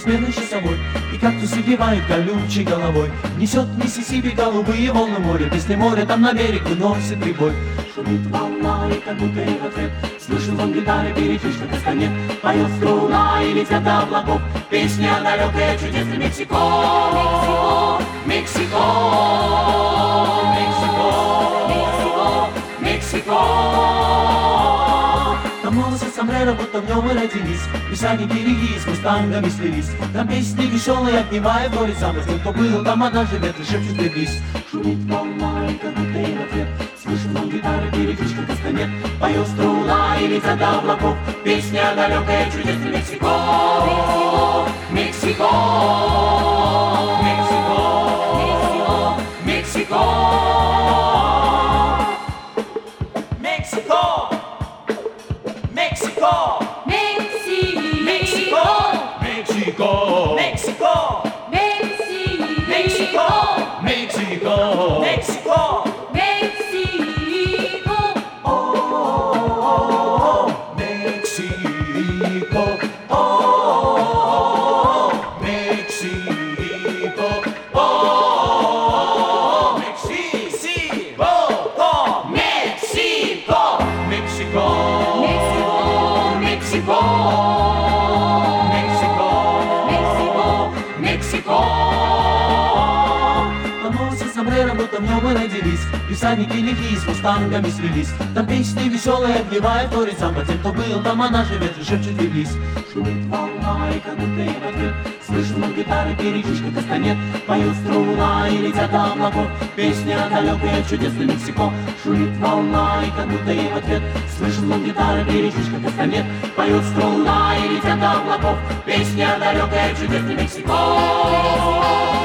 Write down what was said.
бессменный часовой, и кактус убивает колючей головой. Несет Миссисипи голубые волны моря, песни моря там на берег выносит прибой. Шумит волна, и как будто и в ответ слышит он гитары, перекличка кастанет. Поет струна и летят до облаков песня далекая, чудесная Мексико. Мексико, Мексико, Мексико, Мексико. Там волосы сомбреро, будто в нем и родились писанники реги с мустангами слились. Там песни веселые, огневая горе самой. С тем, кто был, там она живет и шепчет вернись. Шумит волна, и как будто и в ответ слышит он гитары, перекличка кастанет. Поет струна и летят до облаков песня далекая, чудесная Мексико. Мексико, Мексико, Мексико, Мексико, Мексико, Мексико, Мексико, Мексико, Мексико, Мексико, Мексико, Мексико, Мексико, о, Мексико, о, Мексико, о, Мексико, Мексико, Мексико, Мексико, Мексико, Мексико, Мексико. Волосы сомбреро, будто в нем и родились писанники лихие с мустангами слились. Там песни веселые, огневая вторит самбо. Тем, кто был, там она живет и шепчет вернись. Шумит волна, и как будто и в ответ слышит он гитары, перекличка кастанет. Поет струна и летят до облаков песня далекая, чудесная Мексико. Шумит волна, и как будто и в ответ слышит он гитары, перекличка кастанет. Поет струна и летят до облаков песня далекая, чудесная Мексико.